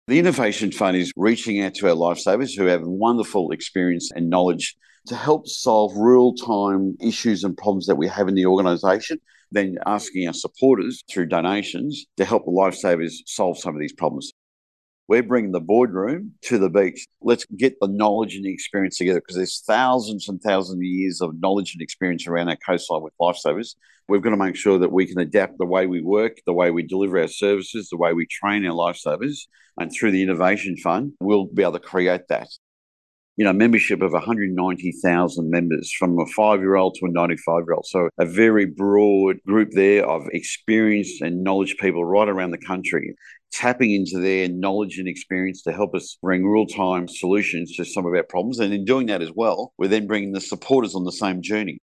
The Innovation Fund is reaching out to our lifesavers who have wonderful experience and knowledge to help solve real time issues and problems that we have in the organisation, then asking our supporters through donations to help the lifesavers solve some of these problems. We're bringing the boardroom to the beach. Let's get the knowledge and the experience together because there's thousands and thousands of years of knowledge and experience around our coastline with lifesavers. We've got to make sure that we can adapt the way we work, the way we deliver our services, the way we train our lifesavers. And through the Innovation Fund, we'll be able to create that. Membership of 190,000 members from a 5-year-old to a 95-year-old. So a very broad group there of experienced and knowledge people right around the country, tapping into their knowledge and experience to help us bring real-time solutions to some of our problems. And in doing that as well, we're then bringing the supporters on the same journey.